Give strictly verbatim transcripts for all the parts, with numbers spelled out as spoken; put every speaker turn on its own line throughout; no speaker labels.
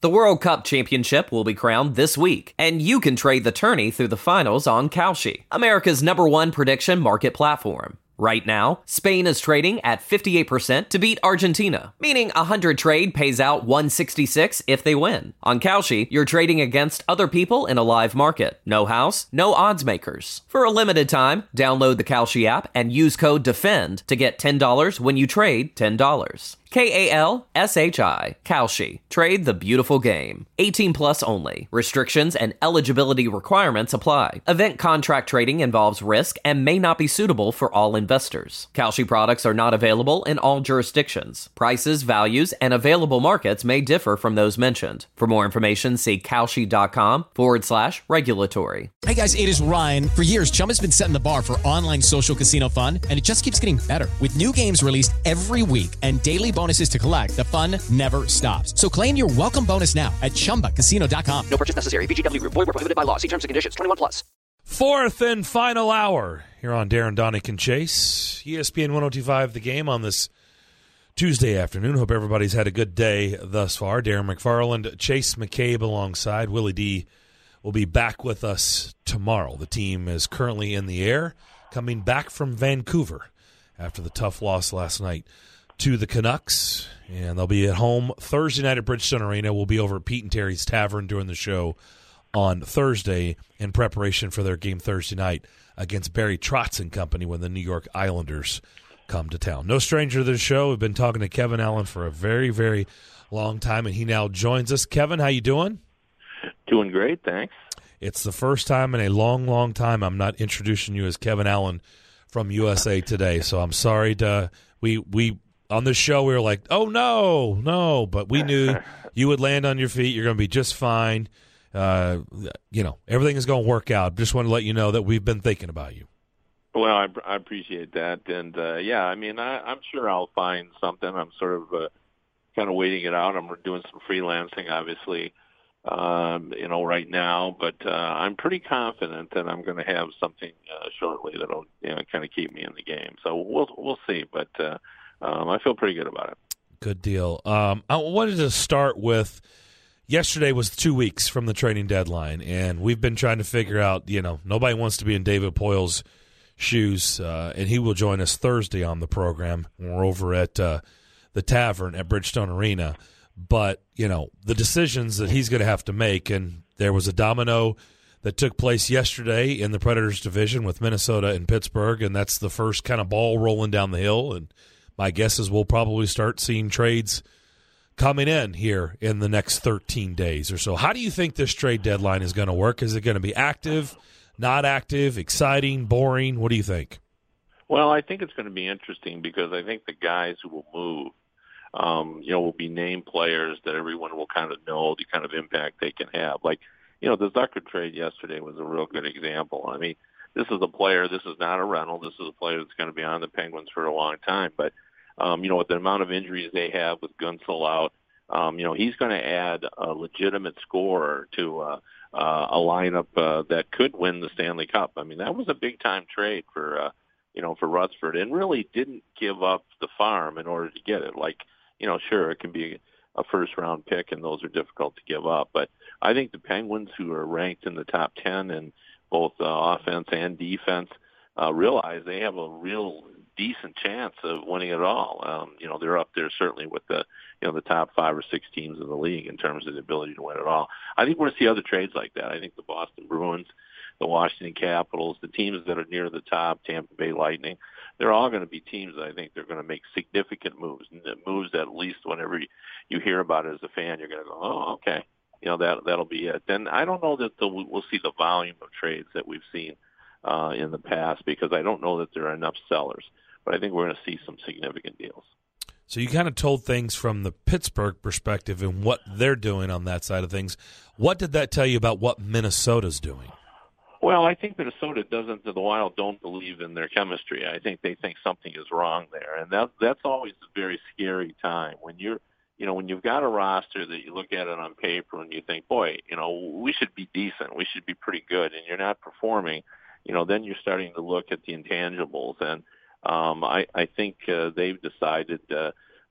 The World Cup Championship will be crowned this week, and you can trade the tourney through the finals on Kalshi, America's number one prediction market platform. Right now, Spain is trading at fifty-eight percent to beat Argentina, meaning a one hundred trade pays out one sixty-six if they win. On Kalshi, you're trading against other people in a live market. No house, no odds makers. For a limited time, download the Kalshi app and use code DEFEND to get ten dollars when you trade ten dollars. K A L S H I, Kalshi. Trade the beautiful game. eighteen plus only. Restrictions and eligibility requirements apply. Event contract trading involves risk and may not be suitable for all investors. Kalshi products are not available in all jurisdictions. Prices, values, and available markets may differ from those mentioned. For more information, see Kalshi.com forward slash regulatory.
Hey guys, it is Ryan. For years, Chumba's been setting the bar for online social casino fun, and it just keeps getting better. With new games released every week and daily bonuses to collect, the fun never stops. So claim your welcome bonus now at Chumba Casino dot com.
No purchase necessary. V G W Group. Void where prohibited by law. See terms and conditions. twenty-one plus.
Fourth and final hour here on Darren, Donick, and Chase. E S P N one oh two point five The Game on this Tuesday afternoon. Hope everybody's had a good day thus far. Darren McFarland, Chase McCabe alongside. Willie D will be back with us tomorrow. The team is currently in the air, coming back from Vancouver after the tough loss last night to the Canucks, and they'll be at home Thursday night at Bridgestone Arena. We'll be over at Pete and Terry's Tavern during the show on Thursday in preparation for their game Thursday night against Barry Trotz and company when the New York Islanders come to town. No stranger to this show. We've been talking to Kevin Allen for a very, very long time, and he now joins us. Kevin, how you doing?
Doing great, thanks.
It's the first time in a long, long time I'm not introducing you as Kevin Allen from U S A Today, so I'm sorry to we we on this show we were like, oh no, no, but we knew you would land on your feet. You're going to be just fine. Uh, you know, everything is going to work out. Just want to let you know that we've been thinking about you.
Well, I, I appreciate that, and uh, yeah, I mean, I, I'm sure I'll find something. I'm sort of uh, kind of waiting it out. I'm doing some freelancing, obviously, um, you know, right now, but uh, I'm pretty confident that I'm going to have something uh, shortly that'll, you know, kind of keep me in the game. So we'll we'll see, but uh, um, I feel pretty good about it.
Good deal. Um, I wanted to start with. Yesterday was two weeks from the trading deadline, and we've been trying to figure out, you know, nobody wants to be in David Poyle's shoes, uh, and he will join us Thursday on the program when we're over at uh, the Tavern at Bridgestone Arena. But, you know, the decisions that he's going to have to make, and there was a domino that took place yesterday in the Predators division with Minnesota and Pittsburgh, and that's the first kind of ball rolling down the hill, and my guess is we'll probably start seeing trades coming in here in the next thirteen days or so. How do you think this trade deadline is going to work? Is it going to be active, not active, exciting, boring? What do you think?
Well, I think it's going to be interesting because I think the guys who will move, um, you know, will be named players that everyone will kind of know the kind of impact they can have. Like, you know, the Zucker trade yesterday was a real good example. I mean, this is a player, this is not a rental. This is a player that's going to be on the Penguins for a long time, but Um, you know, with the amount of injuries they have with Gunsel out, um, you know, he's going to add a legitimate scorer to uh, uh, a lineup uh, that could win the Stanley Cup. I mean, that was a big-time trade for, uh, you know, for Rutherford, and really didn't give up the farm in order to get it. Like, you know, sure, it can be a first-round pick, and those are difficult to give up. But I think the Penguins, who are ranked in the top ten in both uh, offense and defense, uh, realize they have a real decent chance of winning it all. Um, you know, they're up there certainly with the, you know, the top five or six teams in the league in terms of the ability to win it all. I think we're going to see other trades like that. I think the Boston Bruins, the Washington Capitals, the teams that are near the top, Tampa Bay Lightning, they're all going to be teams that I think they're going to make significant moves, moves that at least whenever you hear about it as a fan, you're going to go, oh, okay, you know, that, that'll be it. Then I don't know that the, we'll see the volume of trades that we've seen uh, in the past because I don't know that there are enough sellers. But I think we're going to see some significant deals.
So you kind of told things from the Pittsburgh perspective and what they're doing on that side of things. What did that tell you about what Minnesota's doing?
Well, I think Minnesota doesn't, the Wild don't believe in their chemistry. I think they think something is wrong there. And that, that's always a very scary time when you're, you know, when you've got a roster that you look at it on paper and you think, boy, you know, we should be decent. We should be pretty good. And you're not performing, you know, then you're starting to look at the intangibles. And, Um, I, I think uh, they've decided uh,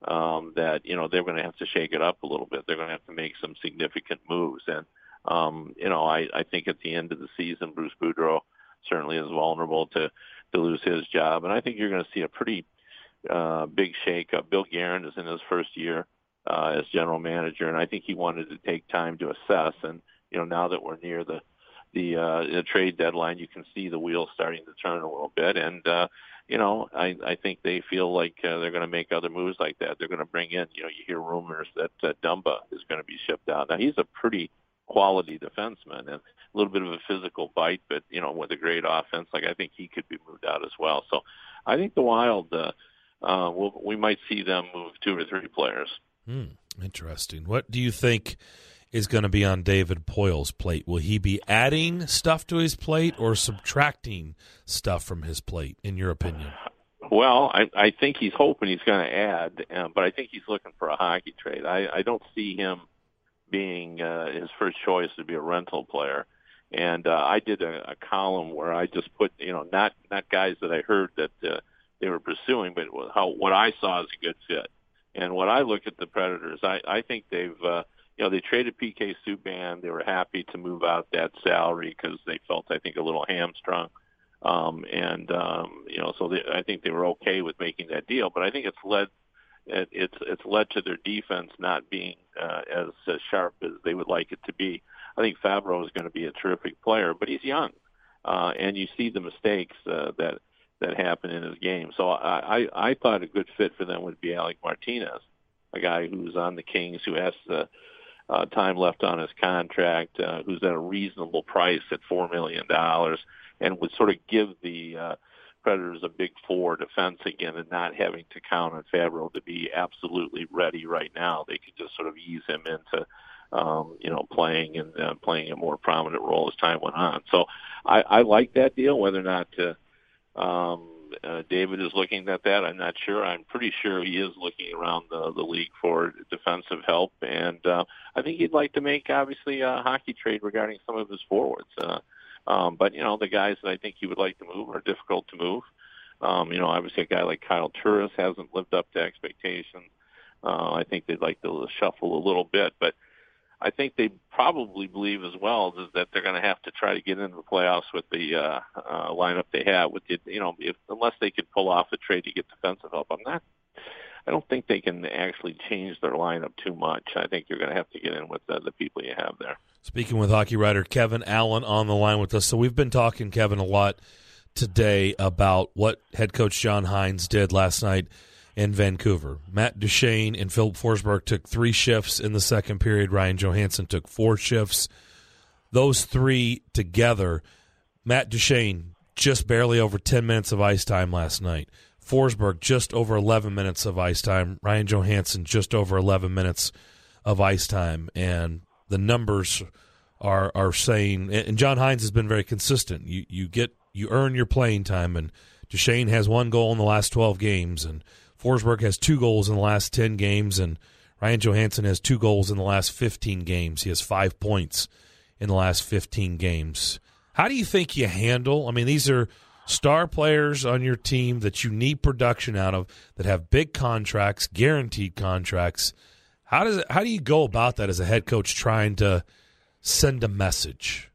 um, that, you know, they're going to have to shake it up a little bit. They're going to have to make some significant moves. And, um, you know, I, I think at the end of the season, Bruce Boudreau certainly is vulnerable to, to lose his job. And I think you're going to see a pretty uh, big shake-up. Bill Guerin is in his first year uh, as general manager, and I think he wanted to take time to assess. And, you know, now that we're near the the, uh, the trade deadline, you can see the wheels starting to turn a little bit. And, uh, you know, I, I think they feel like uh, they're going to make other moves like that. They're going to bring in, you know, you hear rumors that uh, Dumba is going to be shipped out. Now, he's a pretty quality defenseman and a little bit of a physical bite, but, you know, with a great offense, like I think he could be moved out as well. So I think the Wild, uh, uh, we'll, we might see them move two or three players.
Hmm, interesting. What do you think is going to be on David Poyle's plate? Will he be adding stuff to his plate or subtracting stuff from his plate, in your opinion?
Well, I, I think he's hoping he's going to add, um, but I think he's looking for a hockey trade. I, I don't see him being uh, his first choice to be a rental player. And uh, I did a, a column where I just put, you know, not not guys that I heard that uh, they were pursuing, but how what I saw as a good fit. And when I look at the Predators, I, I think they've uh, – you know, they traded P K Subban. They were happy to move out that salary because they felt, I think, a little hamstrung. Um, and, um, you know, so they, I think they were okay with making that deal. But I think it's led it, it's it's led to their defense not being uh, as, as sharp as they would like it to be. I think Favreau is going to be a terrific player, but he's young. Uh, and you see the mistakes uh, that that happen in his game. So I, I, I thought a good fit for them would be Alec Martinez, a guy who's on the Kings, who has the Uh, time left on his contract, uh, who's at a reasonable price at four million dollars, and would sort of give the uh, Predators a big four defense again, and not having to count on Favreau to be absolutely ready right now. They could just sort of ease him into, um, you know, playing and uh, playing a more prominent role as time went on. So I, I like that deal. Whether or not uh, um, uh, David is looking at that, I'm not sure. I'm pretty sure he is looking around the, the league for defensive help, and uh, I think he'd like to make, obviously, a hockey trade regarding some of his forwards. Uh, um, but, you know, the guys that I think he would like to move are difficult to move. Um, you know, obviously a guy like Kyle Turris hasn't lived up to expectations. Uh, I think they'd like to shuffle a little bit, but I think they probably believe as well is that they're going to have to try to get into the playoffs with the uh, uh, lineup they have. With the, you know, if unless they could pull off a trade to get defensive help, I'm not. I don't think they can actually change their lineup too much. I think you're going to have to get in with the, the people you have there.
Speaking with hockey writer Kevin Allen on the line with us. So we've been talking, Kevin, a lot today about what head coach John Hynes did last night in Vancouver. Matt Duchene and Philip Forsberg took three shifts in the second period. Ryan Johansson took four shifts. Those three together, Matt Duchene just barely over ten minutes of ice time last night. Forsberg just over eleven minutes of ice time. Ryan Johansson just over eleven minutes of ice time. And the numbers are are saying, and John Hynes has been very consistent. You you get you earn your playing time, and Duchene has one goal in the last twelve games, and Forsberg has two goals in the last ten games, and Ryan Johansson has two goals in the last fifteen games. He has five points in the last fifteen games. How do you think you handle? I mean, these are star players on your team that you need production out of, that have big contracts, guaranteed contracts. How does it, how do you go about that as a head coach trying to send a message?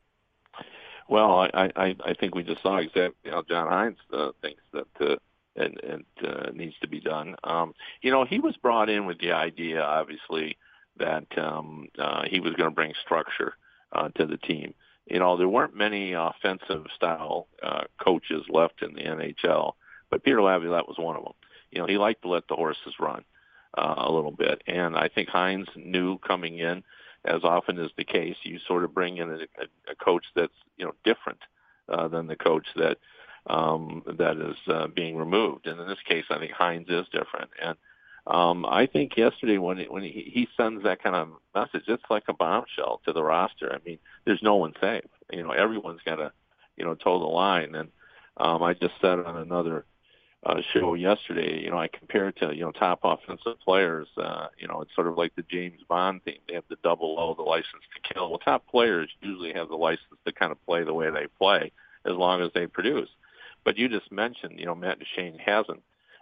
Well, I, I, I think we just saw exactly how John Hynes uh, thinks that uh, and, and uh, needs to be done. Um, you know, he was brought in with the idea, obviously, that um, uh, he was going to bring structure uh, to the team. You know, there weren't many offensive-style uh, coaches left in the N H L, but Peter Laviolette was one of them. You know, he liked to let the horses run uh, a little bit, and I think Hynes knew coming in, as often is the case, you sort of bring in a, a, a coach that's, you know, different uh, than the coach that um, that is uh, being removed. And in this case, I think Hynes is different. And um, I think yesterday when it, when he, he sends that kind of message, it's like a bombshell to the roster. I mean, there's no one safe. You know, everyone's got to, you know, toe the line. And um, I just said on another uh, show yesterday, you know, I compare it to, you know, top offensive players. Uh, you know, it's sort of like the James Bond thing. They have the double O, the license to kill. Well, top players usually have the license to kind of play the way they play as long as they produce. But you just mentioned, you know, Matt Duchene hasn't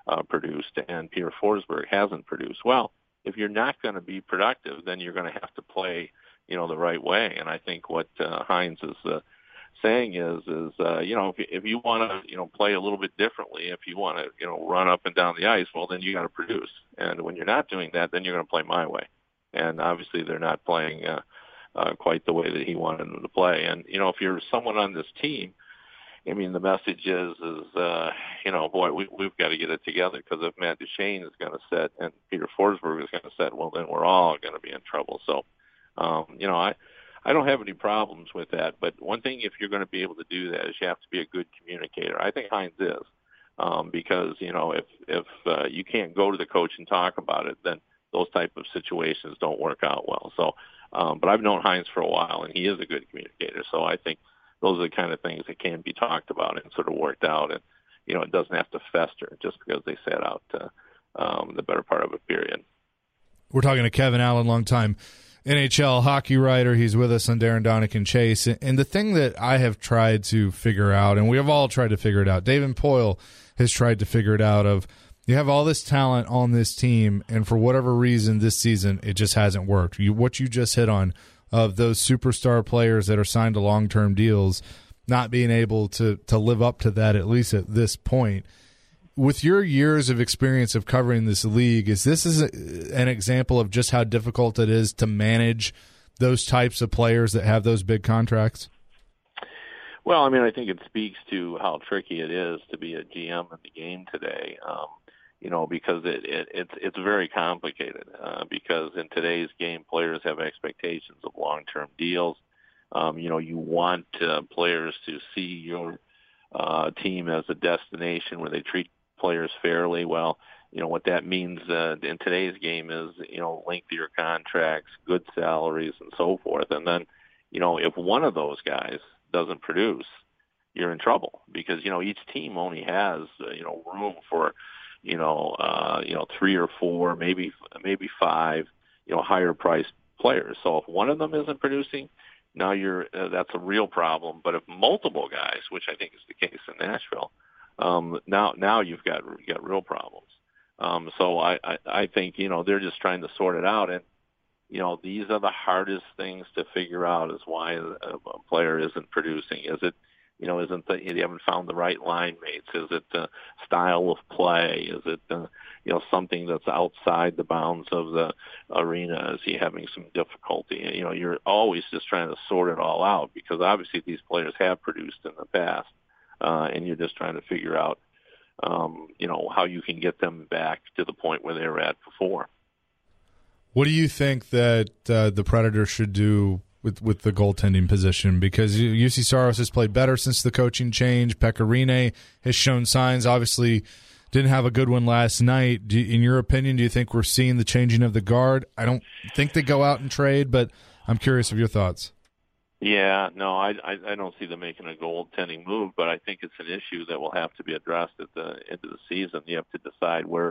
uh, produced, and Peter Forsberg hasn't produced. Well, if you're not going to be productive, then you're going to have to play, you know, the right way. And I think what uh, Hines is uh, saying is, is uh, you know, if you, if you want to, you know, play a little bit differently, if you want to, you know, run up and down the ice, well, then you got to produce. And when you're not doing that, then you're going to play my way. And obviously, they're not playing uh, uh, quite the way that he wanted them to play. And you know, if you're someone on this team, I mean, the message is, is uh, you know, boy, we, we've got to get it together, because if Matt Duchene is going to set and Peter Forsberg is going to set, well, then we're all going to be in trouble. So, um, you know, I, I don't have any problems with that. But one thing, if you're going to be able to do that, is you have to be a good communicator. I think Hines is, um, because, you know, if, if uh, you can't go to the coach and talk about it, then those type of situations don't work out well. So, um, but I've known Hines for a while, and he is a good communicator. So I think those are the kind of things that can be talked about and sort of worked out. And, you know, it doesn't have to fester just because they sat out uh, um, the better part of a period.
We're talking to Kevin Allen, longtime N H L hockey writer. He's with us on Darren, Donick, and Chase. And the thing that I have tried to figure out, and we have all tried to figure it out, David Poile has tried to figure it out, of you have all this talent on this team, and for whatever reason this season it just hasn't worked. You, what you just hit on, of those superstar players that are signed to long-term deals not being able to to live up to that, at least at this point. With your years of experience of covering this league, is this is a, an example of just how difficult it is to manage those types of players that have those big contracts?
Well, I mean, I think it speaks to how tricky it is to be a G M in the game today. Um, you know, because it, it it's it's very complicated. Uh, because in today's game, players have expectations of long-term deals. Um, you know, you want uh, players to see your uh, team as a destination where they treat players fairly. Well, you know, what that means uh, in today's game is, you know, lengthier contracts, good salaries, and so forth. And then, you know, if one of those guys doesn't produce, you're in trouble, because, you know, each team only has, uh, you know, room for, you know, uh, you know, three or four, maybe maybe five, you know, higher priced players. So if one of them isn't producing, now you're uh, that's a real problem. But if multiple guys, which I think is the case in Nashville, um, now now you've got you've got real problems. Um, so I, I I think, you know, they're just trying to sort it out, and you know, these are the hardest things to figure out, is why a, a player isn't producing. Is it, you know, isn't that you haven't found the right line mates? Is it the style of play? Is it, uh, you know, something that's outside the bounds of the arena? Is he having some difficulty? You know, you're always just trying to sort it all out, because obviously these players have produced in the past, uh, and you're just trying to figure out, um, you know, how you can get them back to the point where they were at before.
What do you think that uh, the Predators should do with, with the goaltending position? Because U C Saros has played better since the coaching change. Pekka Rinne has shown signs. Obviously, didn't have a good one last night. Do, in your opinion, do you think we're seeing the changing of the guard? I don't think they go out and trade, but I'm curious of your thoughts.
Yeah, no, I, I, I don't see them making a goaltending move, but I think it's an issue that will have to be addressed at the end of the season. You have to decide where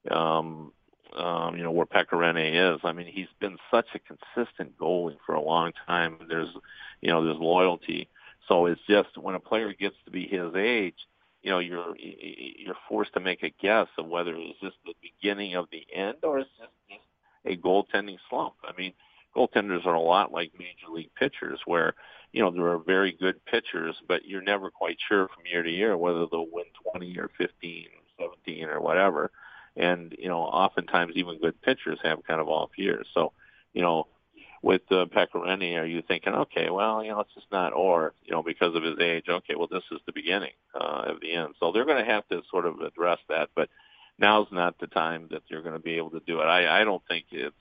um, – Um, you know, where Pekka Rinne is. I mean, he's been such a consistent goalie for a long time. There's, you know, there's loyalty. So it's just when a player gets to be his age, you know, you're you're forced to make a guess of whether it's just the beginning of the end or it's just, just a goaltending slump. I mean, goaltenders are a lot like major league pitchers, where, you know, there are very good pitchers, but you're never quite sure from year to year whether they'll win twenty or fifteen or seventeen or whatever. And, you know, oftentimes even good pitchers have kind of off years. So, you know, with uh, Pekka Rinne, are you thinking, okay, well, you know, it's just not, or, you know, because of his age, okay, well, this is the beginning uh, of the end. So they're going to have to sort of address that. But now's not the time that you're going to be able to do it. I, I don't think it's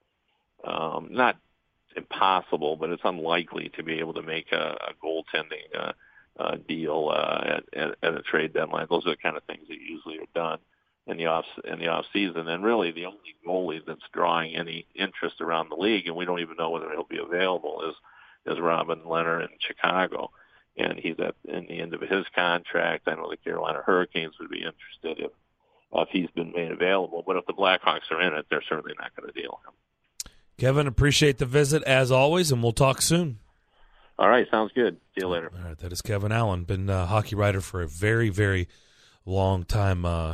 um, not impossible, but it's unlikely to be able to make a, a goaltending uh, uh, deal uh, at, at, at a trade deadline. Those are the kind of things that usually are done in the off in the off season. And really the only goalie that's drawing any interest around the league, and we don't even know whether he'll be available, is is Robin Lehner in Chicago. And he's at in the end of his contract. I know the Carolina Hurricanes would be interested if uh, if he's been made available. But if the Blackhawks are in it, they're certainly not going to deal him.
Kevin, appreciate the visit as always, and we'll talk soon.
All right, sounds good. See you later.
All right, that is Kevin Allen, been a hockey writer for a very, very long time uh,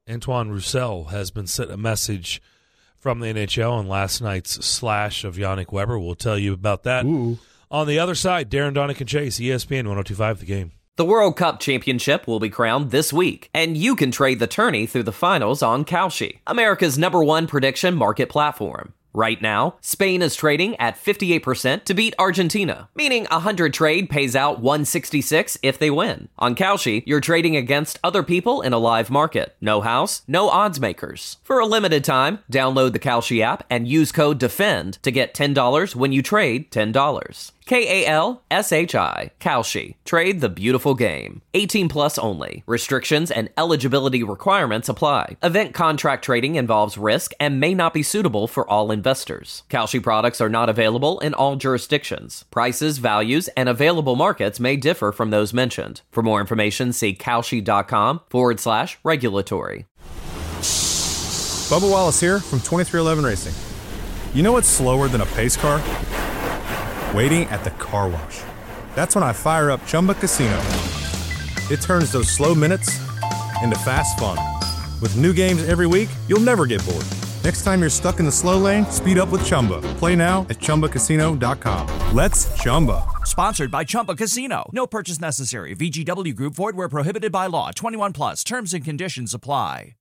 Antoine Roussel has been sent a message from the N H L on last night's slash of Yannick Weber. We'll tell you about that.
Ooh.
On the other side, Darren Donick and Chase, E S P N one oh two point five The Game.
The World Cup Championship will be crowned this week, and you can trade the tourney through the finals on Kalshi, America's number one prediction market platform. Right now, Spain is trading at fifty-eight percent to beat Argentina, meaning a one hundred trade pays out one sixty-six if they win. On Kalshi, you're trading against other people in a live market. No house, no odds makers. For a limited time, download the Kalshi app and use code DEFEND to get ten dollars when you trade ten dollars. K A L S H I, Kalshi. Trade the beautiful game. eighteen plus only. Restrictions and eligibility requirements apply. Event contract trading involves risk and may not be suitable for all investors. Kalshi products are not available in all jurisdictions. Prices, values, and available markets may differ from those mentioned. For more information, see Kalshi.com forward slash regulatory.
Bubba Wallace here from twenty-three eleven Racing. You know what's slower than a pace car? Waiting at the car wash. That's when I fire up Chumba Casino. It turns those slow minutes into fast fun. With new games every week, you'll never get bored. Next time you're stuck in the slow lane, speed up with Chumba. Play now at Chumba Casino dot com. Let's Chumba.
Sponsored by Chumba Casino. No purchase necessary. V G W Group. Void where prohibited by law. twenty-one plus. Terms and conditions apply.